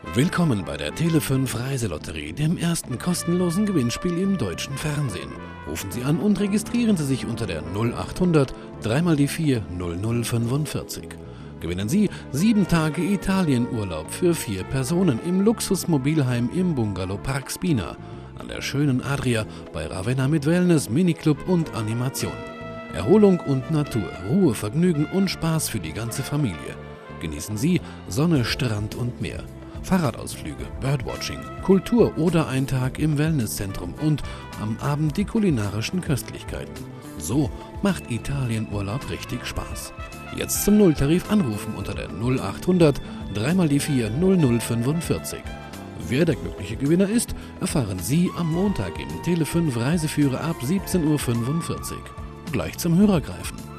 Willkommen bei der Tele5 Reiselotterie, dem ersten kostenlosen Gewinnspiel im deutschen Fernsehen. Rufen Sie an und registrieren Sie sich unter der 0800 3 die 4 0045. Gewinnen Sie 7 Tage Italienurlaub für 4 Personen im Luxusmobilheim im Bungalow Park Spina, an der schönen Adria bei Ravenna mit Wellness, Miniclub und Animation. Erholung und Natur, Ruhe, Vergnügen und Spaß für die ganze Familie. Genießen Sie Sonne, Strand und Meer. Fahrradausflüge, Birdwatching, Kultur oder ein Tag im Wellnesszentrum und am Abend die kulinarischen Köstlichkeiten. So macht Italienurlaub richtig Spaß. Jetzt zum Nulltarif anrufen unter der 0800 3 die 4 0045. Wer der glückliche Gewinner ist, erfahren Sie am Montag im Tele5 Reiseführer ab 17:45 Uhr. Gleich zum Hörer greifen.